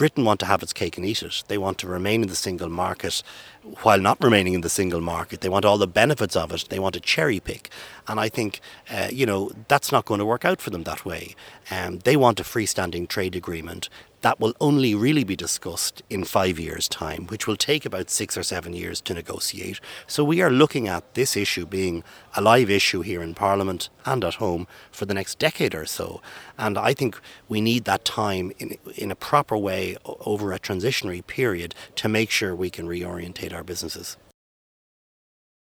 Britain want to have its cake and eat it. They want to remain in the single market while not remaining in the single market. They want all the benefits of it. They want to cherry pick. And I think, that's not going to work out for them that way. They want a freestanding trade agreement that will only really be discussed in 5 years' time, which will take about 6 or 7 years to negotiate. So we are looking at this issue being a live issue here in Parliament and at home for the next decade or so. And I think we need that time in a proper way over a transitionary period to make sure we can reorientate our businesses.